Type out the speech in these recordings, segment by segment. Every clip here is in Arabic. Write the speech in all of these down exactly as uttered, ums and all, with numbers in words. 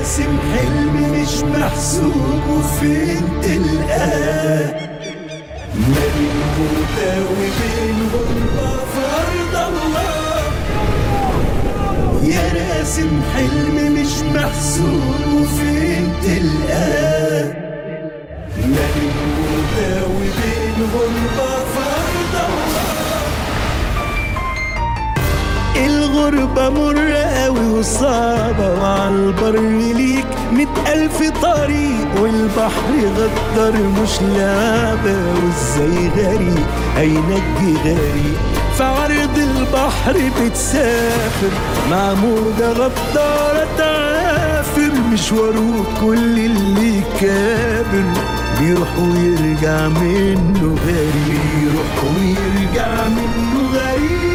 راسم حلم مش محسوب وفين تلقاه، ما بين موتى وبين غربة في أرض الله. يا راسم حلم مش محسوب وفين تلقاه، ما بين موتى وبين غربة في أرض الله. الغربة مرة قوي وصعبة، وعالبر ليك مئة ألف طريق، والبحر غدر مش لعبة، وازاي غريق هينجي غريق. في عرض البحر بتسافر مع موجة غدارة تعافر، مشواره كل اللي كابر بيروح ويرجع منه غريب، بيروح ويرجع منه غريب.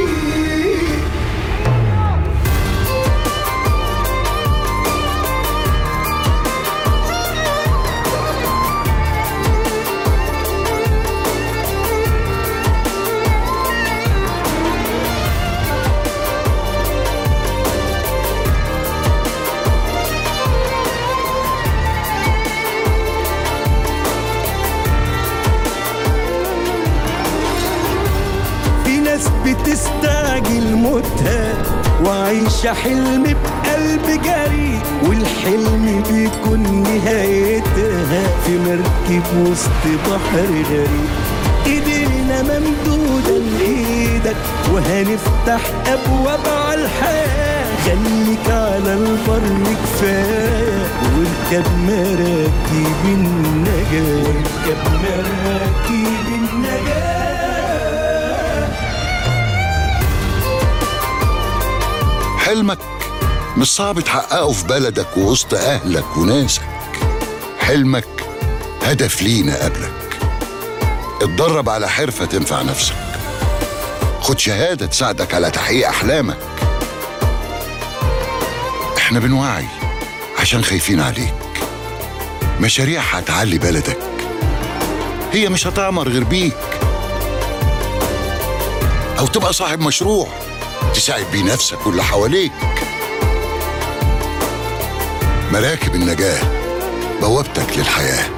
بتستعجل موتها وعايشة حلم بقلب جريء، والحلم بيكون نهايتها في مركب وسط بحر غريب. ايدينا ممدودة لايدك وهنفتح ابواب على الحياة، خليك على البر كفاية واركب مراكب النجاة، واركب مراكب النجاة. حلمك مش صعب تحققه في بلدك ووسط أهلك وناسك، حلمك هدف لينا قبلك. اتدرب على حرفة تنفع نفسك، خد شهادة تساعدك على تحقيق أحلامك. احنا بنوعي عشان خايفين عليك، مشاريع هتعلي بلدك هي مش هتعمر غير بيك، أو تبقى صاحب مشروع تساعد بيه نفسك واللي حواليك. مراكب النجاة بوابتك للحياة.